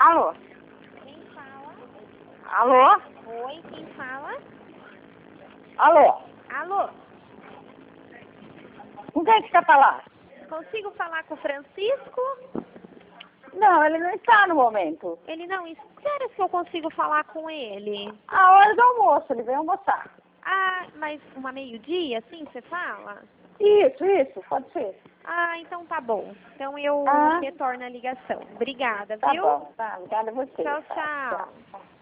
Alô? Quem fala? Alô? Oi, quem fala? Alô? Alô? Com quem que você falar? Consigo falar com o Francisco? Não, ele não está no momento. Ele não espera se eu consigo falar com ele. A hora do almoço, ele veio almoçar. Ah, mas uma meio-dia, assim, você fala? Isso, pode ser. Ah, então tá bom. Então eu Ah. retorno a ligação. Obrigada, Tá viu? bom, tá, obrigada a você. Tchau, Tá, tchau. tchau.